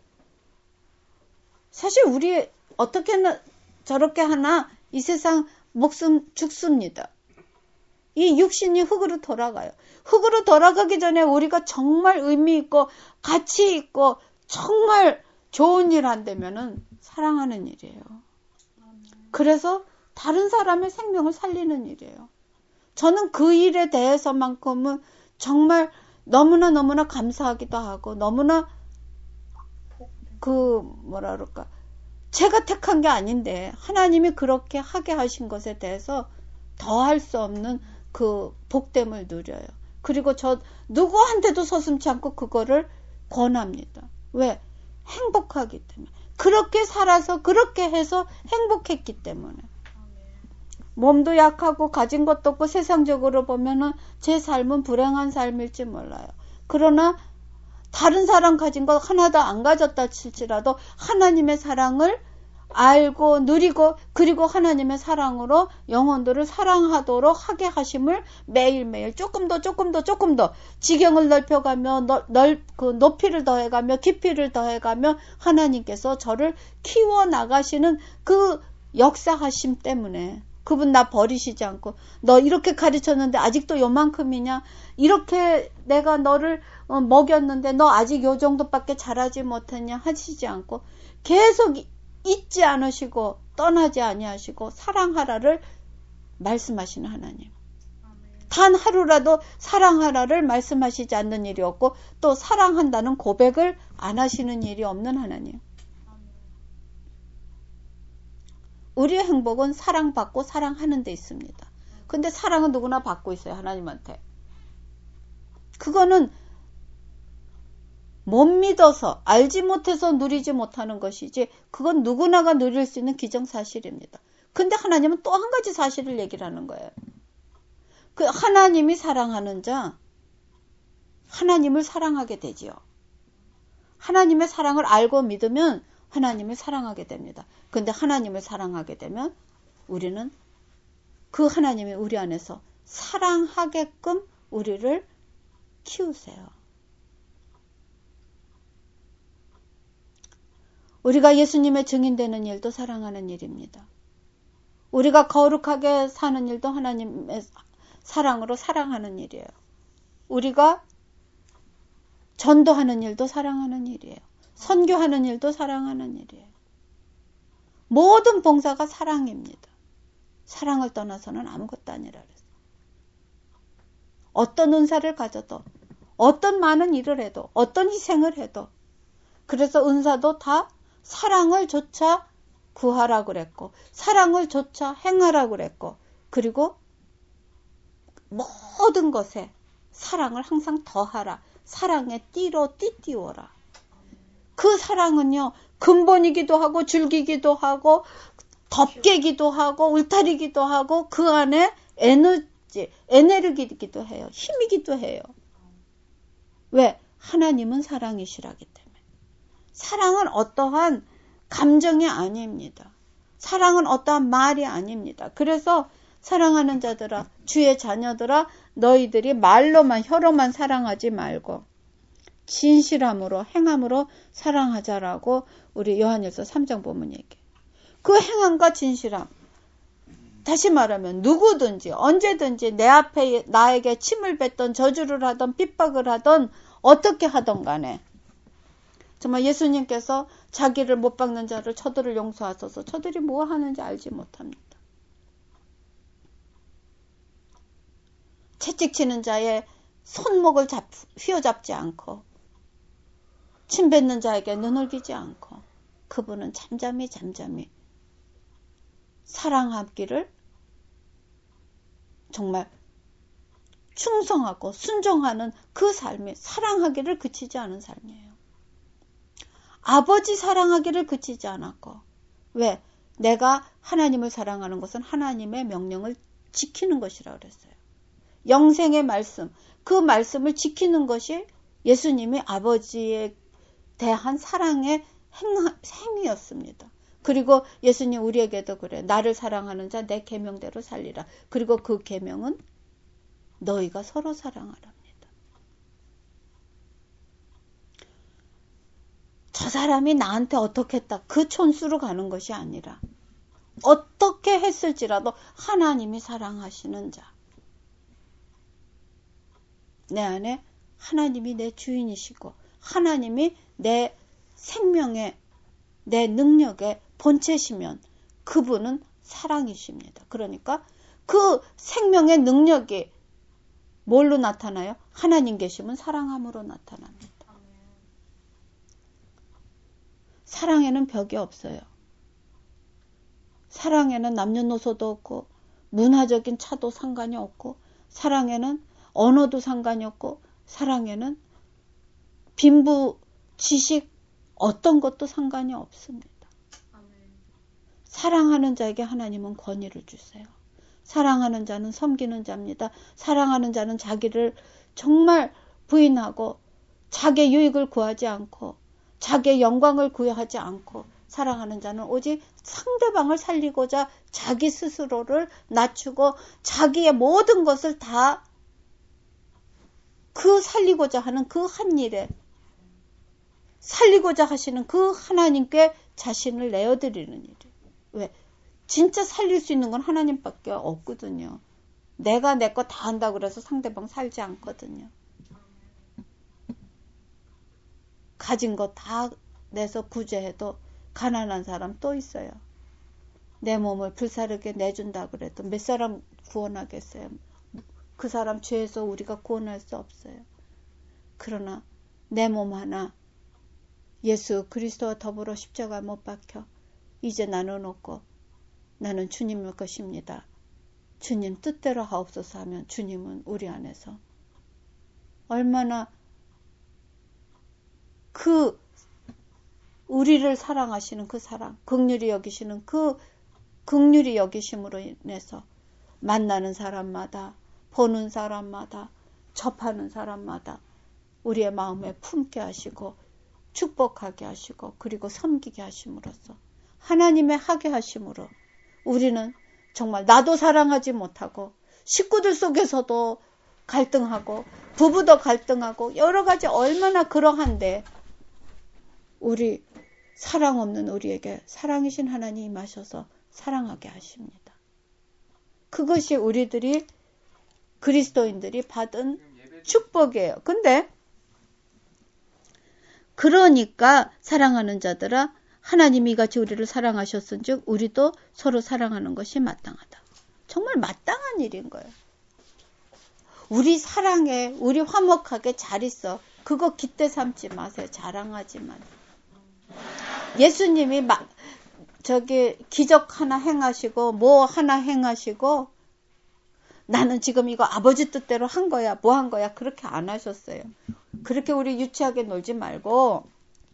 사실 우리 어떻게 저렇게 하나 이 세상 목숨 죽습니다. 이 육신이 흙으로 돌아가요. 흙으로 돌아가기 전에 우리가 정말 의미 있고 가치 있고 정말 좋은 일 한다면은 사랑하는 일이에요. 그래서 다른 사람의 생명을 살리는 일이에요. 저는 그 일에 대해서만큼은 정말 너무나 너무나 감사하기도 하고 너무나 그 뭐라 그럴까 제가 택한 게 아닌데 하나님이 그렇게 하게 하신 것에 대해서 더할 수 없는 그 복됨을 누려요. 그리고 저 누구한테도 서슴지 않고 그거를 권합니다. 왜? 행복하기 때문에. 그렇게 살아서 그렇게 해서 행복했기 때문에. 몸도 약하고 가진 것도 없고 세상적으로 보면은 제 삶은 불행한 삶일지 몰라요. 그러나 다른 사람 가진 것 하나도 안 가졌다 칠지라도 하나님의 사랑을 알고 누리고 그리고 하나님의 사랑으로 영혼들을 사랑하도록 하게 하심을 매일매일 조금 더 조금 더 조금 더 지경을 넓혀가며 넓, 넓, 그 높이를 더해가며 깊이를 더해가며 하나님께서 저를 키워나가시는 그 역사하심 때문에 그분 나 버리시지 않고 너 이렇게 가르쳤는데 아직도 요만큼이냐 이렇게 내가 너를 먹였는데 너 아직 요 정도밖에 자라지 못했냐 하시지 않고 계속 잊지 않으시고 떠나지 아니하시고 사랑하라를 말씀하시는 하나님. 단 하루라도 사랑하라를 말씀하시지 않는 일이 없고 또 사랑한다는 고백을 안 하시는 일이 없는 하나님. 우리의 행복은 사랑받고 사랑하는 데 있습니다. 근데 사랑은 누구나 받고 있어요. 하나님한테. 그거는 못 믿어서 알지 못해서 누리지 못하는 것이지 그건 누구나가 누릴 수 있는 기정사실입니다. 근데 하나님은 또 한 가지 사실을 얘기를 하는 거예요. 그 하나님이 사랑하는 자 하나님을 사랑하게 되지요. 하나님의 사랑을 알고 믿으면 하나님을 사랑하게 됩니다. 근데 하나님을 사랑하게 되면 우리는 그 하나님이 우리 안에서 사랑하게끔 우리를 키우세요. 우리가 예수님의 증인되는 일도 사랑하는 일입니다. 우리가 거룩하게 사는 일도 하나님의 사랑으로 사랑하는 일이에요. 우리가 전도하는 일도 사랑하는 일이에요. 선교하는 일도 사랑하는 일이에요. 모든 봉사가 사랑입니다. 사랑을 떠나서는 아무것도 아니라 그랬어요. 어떤 은사를 가져도, 어떤 많은 일을 해도, 어떤 희생을 해도, 그래서 은사도 다 사랑을 조차 구하라고 그랬고, 사랑을 조차 행하라고 그랬고, 그리고 모든 것에 사랑을 항상 더하라. 사랑의 띠로 띠띠워라. 그 사랑은요, 근본이기도 하고 줄기기도 하고 덮개기도 하고 울타리기도 하고 그 안에 에너지, 에너지기도 해요. 힘이기도 해요. 왜? 하나님은 사랑이시라기 때문에. 사랑은 어떠한 감정이 아닙니다. 사랑은 어떠한 말이 아닙니다. 그래서 사랑하는 자들아, 주의 자녀들아, 너희들이 말로만 혀로만 사랑하지 말고 진실함으로 행함으로 사랑하자라고 우리 요한일서 삼 장 보면 얘기해요. 그 행함과 진실함, 다시 말하면 누구든지 언제든지 내 앞에 나에게 침을 뱉던 저주를 하던 핍박을 하던 어떻게 하던 간에 정말 예수님께서 자기를 못 박는 자를 저들을 용서하소서. 저들이 뭐 하는지 알지 못합니다. 채찍치는 자의 손목을 잡, 휘어잡지 않고 침 뱉는 자에게 눈을 기지 않고 그분은 잠잠히 잠잠히 사랑하기를 정말 충성하고 순종하는 그 삶이 사랑하기를 그치지 않은 삶이에요. 아버지 사랑하기를 그치지 않았고 왜? 내가 하나님을 사랑하는 것은 하나님의 명령을 지키는 것이라고 그랬어요. 영생의 말씀, 그 말씀을 지키는 것이 예수님이 아버지에 대한 사랑의 행, 행위였습니다. 그리고 예수님 우리에게도 그래. 나를 사랑하는 자 내 계명대로 살리라. 그리고 그 계명은 너희가 서로 사랑하랍니다. 저 사람이 나한테 어떻게 했다. 그 촌수로 가는 것이 아니라 어떻게 했을지라도 하나님이 사랑하시는 자. 내 안에 하나님이 내 주인이시고 하나님이 내 생명의 내 능력의 본체시면 그분은 사랑이십니다. 그러니까 그 생명의 능력이 뭘로 나타나요? 하나님 계시면 사랑함으로 나타납니다. 사랑에는 벽이 없어요. 사랑에는 남녀노소도 없고 문화적인 차도 상관이 없고 사랑에는 언어도 상관이 없고 사랑에는 빈부, 지식 어떤 것도 상관이 없습니다. 사랑하는 자에게 하나님은 권위를 주세요. 사랑하는 자는 섬기는 자입니다. 사랑하는 자는 자기를 정말 부인하고 자기의 유익을 구하지 않고 자기의 영광을 구하지 않고 사랑하는 자는 오직 상대방을 살리고자 자기 스스로를 낮추고 자기의 모든 것을 다 그 살리고자 하는 그 한 일에 살리고자 하시는 그 하나님께 자신을 내어드리는 일이에요. 왜? 진짜 살릴 수 있는 건 하나님밖에 없거든요. 내가 내 거 다 한다고 그래서 상대방 살지 않거든요. 가진 거 다 내서 구제해도 가난한 사람 또 있어요. 내 몸을 불사르게 내준다 그래도 몇 사람 구원하겠어요. 그 사람 죄에서 우리가 구원할 수 없어요. 그러나 내 몸 하나 예수 그리스도와 더불어 십자가 못 박혀 이제 나는 없고 나는 주님의 것입니다. 주님 뜻대로 하옵소서 하면 주님은 우리 안에서 얼마나 그 우리를 사랑하시는 그 사랑, 긍휼히 여기시는 그 긍휼히 여기심으로 인해서 만나는 사람마다 보는 사람마다 접하는 사람마다 우리의 마음에 품게 하시고 축복하게 하시고 그리고 섬기게 하심으로써 하나님의 하게 하심으로 우리는 정말 나도 사랑하지 못하고 식구들 속에서도 갈등하고 부부도 갈등하고 여러 가지 얼마나 그러한데 우리 사랑 없는 우리에게 사랑이신 하나님이 임하셔서 사랑하게 하십니다. 그것이 우리들이 그리스도인들이 받은 축복이에요. 근데 그러니까 사랑하는 자들아 하나님이 이같이 우리를 사랑하셨은즉 우리도 서로 사랑하는 것이 마땅하다. 정말 마땅한 일인 거예요. 우리 사랑해, 우리 화목하게 잘 있어. 그거 깃대 삼지 마세요. 자랑하지만. 예수님이 막 저기 기적 하나 행하시고 뭐 하나 행하시고 나는 지금 이거 아버지 뜻대로 한 거야. 뭐 한 거야. 그렇게 안 하셨어요. 그렇게 우리 유치하게 놀지 말고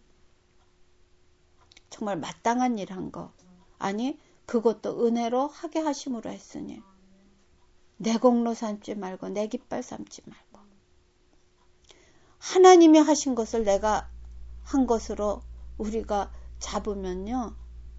정말 마땅한 일 한 거. 아니 그것도 은혜로 하게 하심으로 했으니 내 공로 삼지 말고 내 깃발 삼지 말고 하나님이 하신 것을 내가 한 것으로 우리가 잡으면요.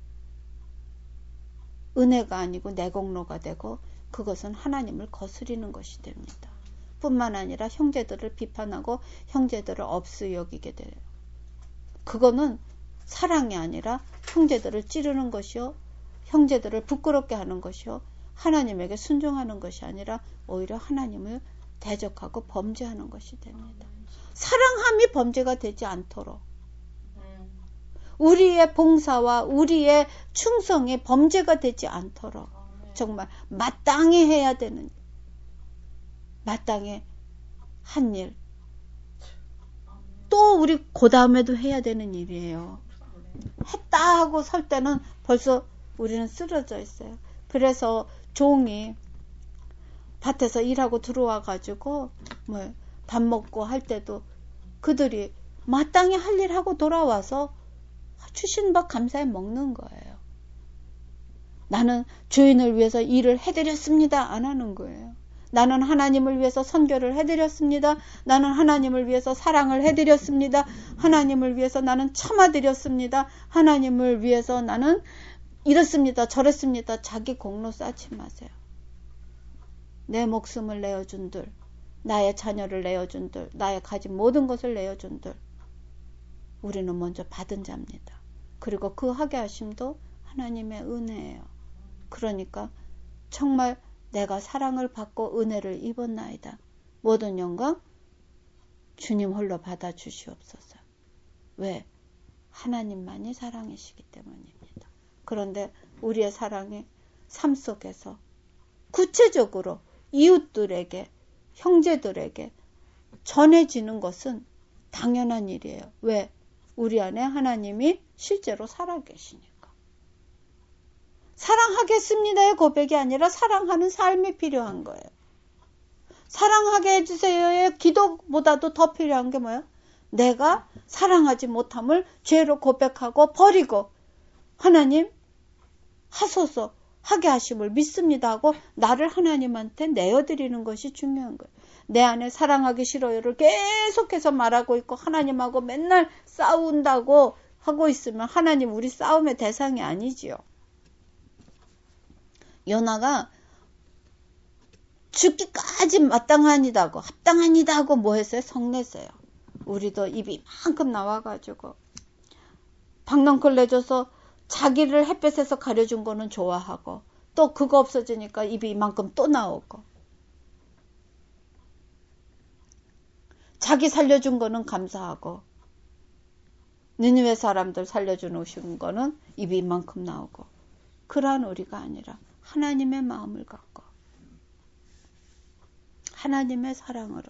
은혜가 아니고 내 공로가 되고 그것은 하나님을 거스리는 것이 됩니다. 뿐만 아니라 형제들을 비판하고 형제들을 없이 여기게 돼요. 그거는 사랑이 아니라 형제들을 찌르는 것이요. 형제들을 부끄럽게 하는 것이요. 하나님에게 순종하는 것이 아니라 오히려 하나님을 대적하고 범죄하는 것이 됩니다. 사랑함이 범죄가 되지 않도록 우리의 봉사와 우리의 충성이 범죄가 되지 않도록 정말 마땅히 해야 되는 마땅히 한 일 또 우리 그 다음에도 해야 되는 일이에요. 했다 하고 설 때는 벌써 우리는 쓰러져 있어요. 그래서 종이 밭에서 일하고 들어와 가지고 뭐 밥 먹고 할 때도 그들이 마땅히 할 일 하고 돌아와서 주신 밥 감사히 먹는 거예요. 나는 주인을 위해서 일을 해드렸습니다. 안 하는 거예요. 나는 하나님을 위해서 선교를 해드렸습니다. 나는 하나님을 위해서 사랑을 해드렸습니다. 하나님을 위해서 나는 참아드렸습니다. 하나님을 위해서 나는 이렇습니다. 저랬습니다. 자기 공로 쌓지 마세요. 내 목숨을 내어준들, 나의 자녀를 내어준들, 나의 가진 모든 것을 내어준들 우리는 먼저 받은 자입니다. 그리고 그 하게 하심도 하나님의 은혜예요. 그러니까 정말 내가 사랑을 받고 은혜를 입었나이다. 모든 영광 주님 홀로 받아주시옵소서. 왜? 하나님만이 사랑이시기 때문입니다. 그런데 우리의 사랑이 삶 속에서 구체적으로 이웃들에게, 형제들에게 전해지는 것은 당연한 일이에요. 왜? 우리 안에 하나님이 실제로 살아계시니까. 사랑하겠습니다의 고백이 아니라 사랑하는 삶이 필요한 거예요. 사랑하게 해주세요의 기도보다도 더 필요한 게 뭐예요? 내가 사랑하지 못함을 죄로 고백하고 버리고 하나님 하소서 하게 하심을 믿습니다 하고 나를 하나님한테 내어드리는 것이 중요한 거예요. 내 안에 사랑하기 싫어요를 계속해서 말하고 있고 하나님하고 맨날 싸운다고 하고 있으면 하나님 우리 싸움의 대상이 아니지요. 요나가 죽기까지 마땅하니다고 합당하니다고 뭐 했어요? 성냈어요. 우리도 입이 이만큼 나와가지고 박넝쿨 내줘서 자기를 햇볕에서 가려준 거는 좋아하고 또 그거 없어지니까 입이 이만큼 또 나오고 자기 살려준 거는 감사하고 니느웨 사람들 살려주신 거는 입이 이만큼 나오고 그러한 우리가 아니라 하나님의 마음을 갖고 하나님의 사랑으로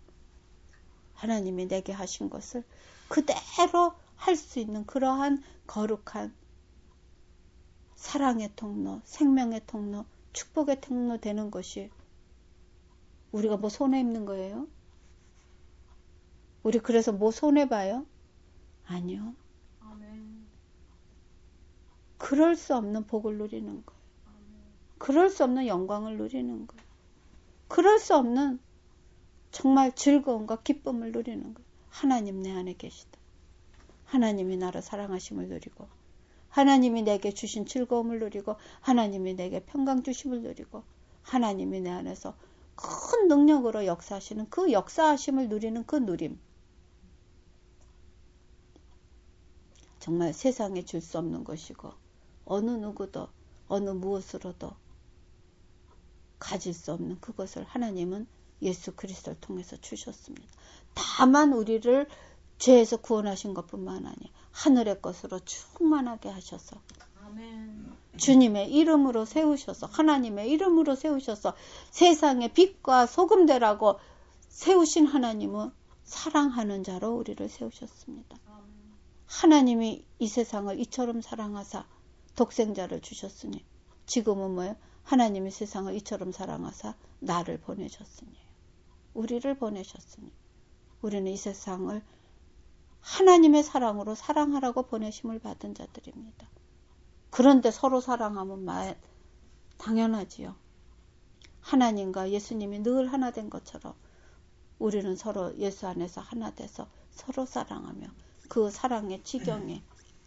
하나님이 내게 하신 것을 그대로 할 수 있는 그러한 거룩한 사랑의 통로, 생명의 통로, 축복의 통로 되는 것이 우리가 뭐 손해 입는 거예요? 우리 그래서 뭐 손해 봐요? 아니요. 아멘. 그럴 수 없는 복을 누리는 거예요. 아멘. 그럴 수 없는 영광을 누리는 거예요. 그럴 수 없는 정말 즐거움과 기쁨을 누리는 거예요. 하나님 내 안에 계시다. 하나님이 나를 사랑하심을 누리고 하나님이 내게 주신 즐거움을 누리고 하나님이 내게 평강 주심을 누리고 하나님이 내 안에서 큰 능력으로 역사하시는 그 역사하심을 누리는 그 누림. 정말 세상에 줄 수 없는 것이고 어느 누구도 어느 무엇으로도 가질 수 없는 그것을 하나님은 예수 그리스도를 통해서 주셨습니다. 다만 우리를 죄에서 구원하신 것뿐만 아니라 하늘의 것으로 충만하게 하셔서 아멘. 주님의 이름으로 세우셔서 하나님의 이름으로 세우셔서 세상의 빛과 소금 되라고 세우신 하나님은 사랑하는 자로 우리를 세우셨습니다. 하나님이 이 세상을 이처럼 사랑하사 독생자를 주셨으니 지금은 뭐예요? 하나님이 세상을 이처럼 사랑하사 나를 보내셨으니 우리를 보내셨으니 우리는 이 세상을 하나님의 사랑으로 사랑하라고 보내심을 받은 자들입니다. 그런데 서로 사랑하면 말 당연하지요. 하나님과 예수님이 늘 하나 된 것처럼 우리는 서로 예수 안에서 하나 돼서 서로 사랑하며 그 사랑의 지경에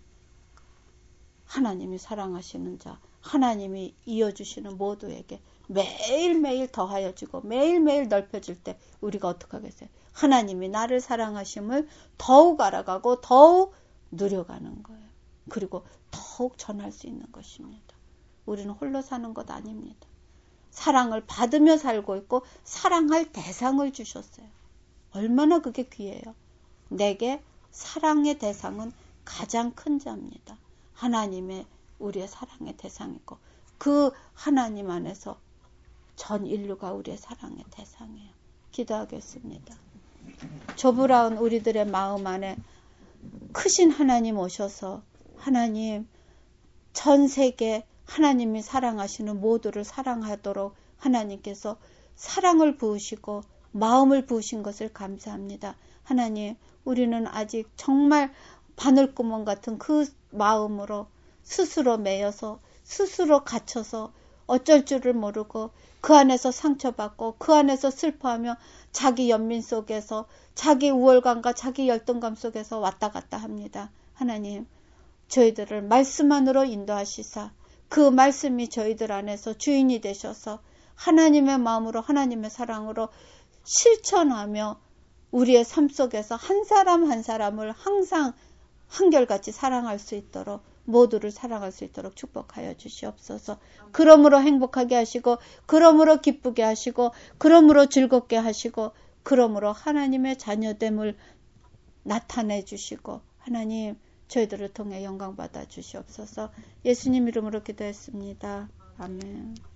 하나님이 사랑하시는 자, 하나님이 이어주시는 모두에게 매일매일 더하여 주고 매일매일 넓혀줄 때 우리가 어떻게 하겠어요? 하나님이 나를 사랑하심을 더욱 알아가고 더욱 누려가는 거예요. 그리고 더욱 전할 수 있는 것입니다. 우리는 홀로 사는 것 아닙니다. 사랑을 받으며 살고 있고 사랑할 대상을 주셨어요. 얼마나 그게 귀해요. 내게 사랑의 대상은 가장 큰 자입니다. 하나님의 우리의 사랑의 대상이고 그 하나님 안에서 전 인류가 우리의 사랑의 대상이에요. 기도하겠습니다. 좁으라운 우리들의 마음 안에 크신 하나님 오셔서 하나님 전 세계 하나님이 사랑하시는 모두를 사랑하도록 하나님께서 사랑을 부으시고 마음을 부으신 것을 감사합니다. 하나님 우리는 아직 정말 바늘구멍 같은 그 마음으로 스스로 매여서 스스로 갇혀서 어쩔 줄을 모르고 그 안에서 상처받고 그 안에서 슬퍼하며 자기 연민 속에서 자기 우월감과 자기 열등감 속에서 왔다 갔다 합니다. 하나님 저희들을 말씀 안으로 인도하시사 그 말씀이 저희들 안에서 주인이 되셔서 하나님의 마음으로 하나님의 사랑으로 실천하며 우리의 삶 속에서 한 사람 한 사람을 항상 한결같이 사랑할 수 있도록 모두를 사랑할 수 있도록 축복하여 주시옵소서. 그러므로 행복하게 하시고 그러므로 기쁘게 하시고 그러므로 즐겁게 하시고 그러므로 하나님의 자녀됨을 나타내 주시고 하나님 저희들을 통해 영광 받아 주시옵소서. 예수님 이름으로 기도했습니다. 아멘.